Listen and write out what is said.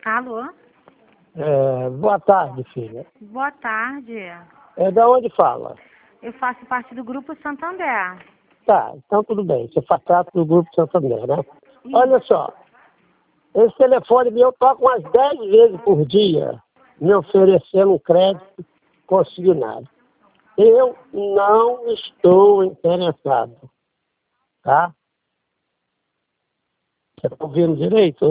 Alô? Boa tarde, filha. Boa tarde. Da onde fala? Eu faço parte do Grupo Santander. Tá, então tudo bem. Você faz parte do Grupo Santander, né? Isso. Olha só, esse telefone meu toca umas 10 vezes por dia me oferecendo um crédito consignado. Eu não estou interessado, tá? Você está ouvindo direito?